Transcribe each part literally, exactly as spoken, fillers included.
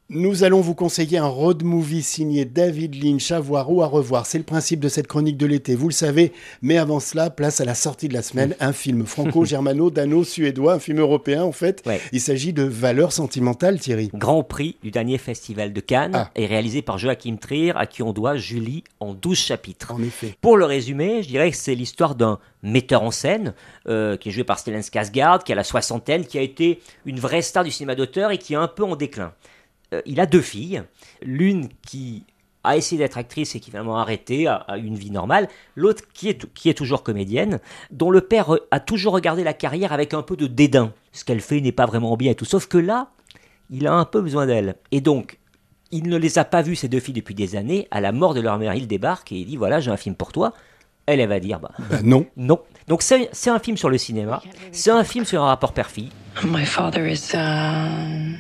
Nous allons vous conseiller un road movie signé David Lynch à voir ou à revoir. C'est le principe de cette chronique de l'été, vous le savez. Mais avant cela, place à la sortie de la semaine, un film franco-germano-dano-suédois, un film européen en fait. Ouais. Il s'agit de Valeurs sentimentales, Thierry. Grand prix du dernier festival de Cannes Ah. et réalisé par Joachim Trier, à qui on doit Julie en douze chapitres. En effet. Pour le résumer, je dirais que c'est l'histoire d'un metteur en scène euh, qui est joué par Stellan Skarsgård, qui a la soixantaine, qui a été une vraie star du cinéma d'auteur et qui est un peu en déclin. Euh, il a deux filles, l'une qui a essayé d'être actrice et qui finalement a arrêté, a, a eu une vie normale, l'autre qui est, qui est toujours comédienne, dont le père a toujours regardé la carrière avec un peu de dédain. Ce qu'elle fait n'est pas vraiment bien et tout, sauf que là, il a un peu besoin d'elle. Et donc, il ne les a pas vues, ces deux filles, depuis des années. À la mort de leur mère, il débarque et il dit « Voilà, j'ai un film pour toi ». Elle, elle va dire bah, Bah non. non. Donc c'est, c'est un film sur le cinéma, c'est un film sur un rapport père-fille, My father is a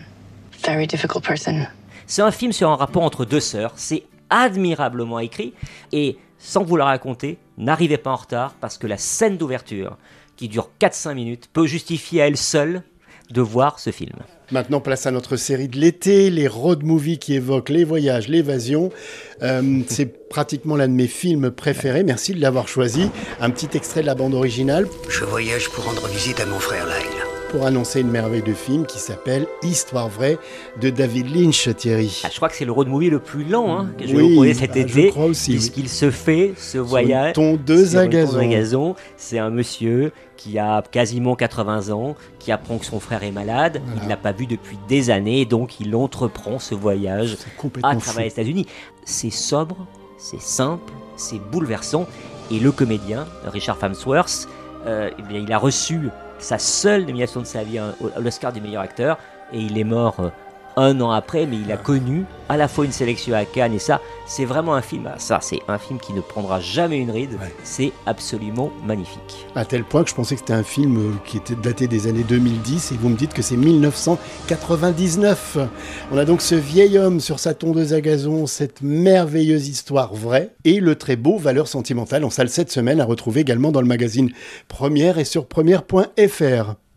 very difficult person. c'est un film sur un rapport entre deux sœurs, c'est admirablement écrit, et sans vous le raconter, n'arrivez pas en retard, parce que la scène d'ouverture, qui dure quatre à cinq minutes, peut justifier à elle seule de voir ce film. Maintenant, place à notre série de l'été, les road movies qui évoquent les voyages, l'évasion. Euh, c'est pratiquement l'un de mes films préférés. Merci de l'avoir choisi. Un petit extrait de la bande originale Je voyage pour rendre visite à mon frère Lyle. pour annoncer une merveille de film qui s'appelle Histoire vraie de David Lynch, Thierry. Ah, je crois que c'est le road movie le plus lent hein, que je vais Oui, vous proposer cet ah, je été, crois aussi, oui. puisqu'il se fait ce voyage Sur une tondeuse sur à une gazon. tondeuse à gazon. C'est un monsieur qui a quasiment quatre-vingts ans, qui apprend que son frère est malade, Voilà. il ne l'a pas vu depuis des années, donc il entreprend ce voyage C'est complètement à fou. travers les États-Unis. C'est sobre, c'est simple, c'est bouleversant, et le comédien, Richard Farnsworth, euh, eh bien, il a reçu sa seule nomination de sa vie à l'Oscar du meilleur acteur, et il est mort euh, un an après, mais il a connu à la fois une sélection à Cannes, et ça, c'est vraiment un film, ça c'est un film qui ne prendra jamais une ride, Ouais. c'est absolument magnifique. À tel point que je pensais que c'était un film euh, qui était daté des années deux mille dix et vous me dites que c'est dix-neuf cent quatre-vingt-dix-neuf. On a donc ce vieil homme sur sa tondeuse à gazon, cette merveilleuse histoire vraie et le très beau Valeurs sentimentales en salle cette semaine à retrouver également dans le magazine Première et sur première point f r.